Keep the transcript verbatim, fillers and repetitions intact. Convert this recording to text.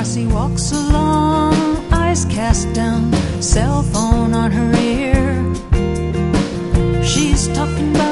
Marcy walks along, eyes cast down, cell phone on her ear. She's talking about